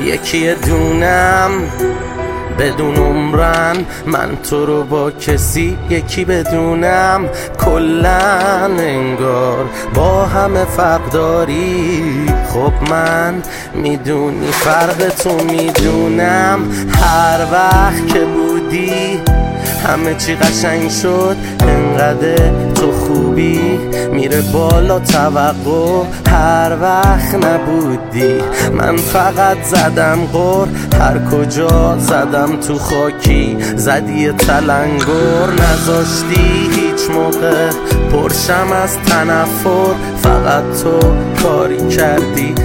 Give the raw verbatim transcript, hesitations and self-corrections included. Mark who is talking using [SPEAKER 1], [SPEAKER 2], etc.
[SPEAKER 1] یکی دونم بدون عمرن، من تو رو با کسی یکی بدونم. کلن انگار با همه فرق داری، خب من میدونی فرق تو میدونم. هر وقت که بودی همه چی قشنگ شد، انقدر تو خوبی میره بالا توقع. هر وقت نبودی من فقط زدم غر، هر کجا زدم تو خاکی زدی تلنگر. نذاشتی هیچ موقع پرشم از تنفر، فقط تو کاری کردی